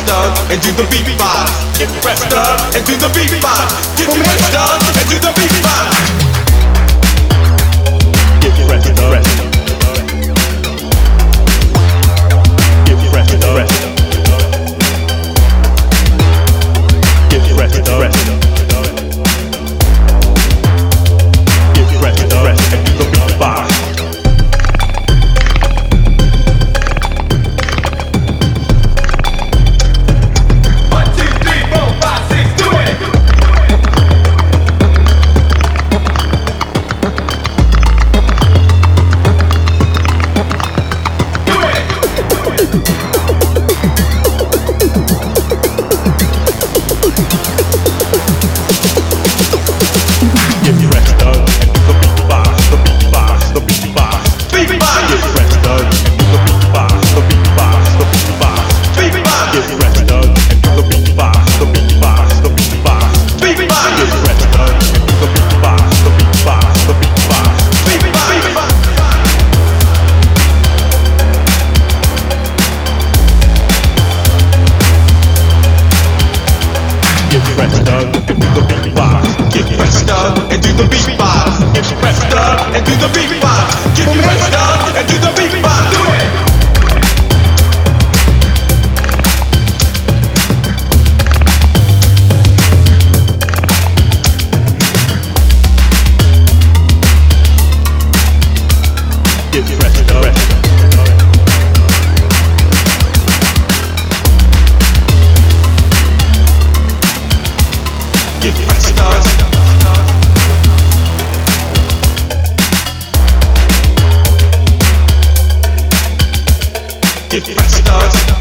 pressed up and do the beatbox. Get pressed up and do the beatbox. Get pressed up and do the beatbox. Get pressed up. Get pressed up. Get pressed up. Get pressed up and do the beatbox. Get pressed up.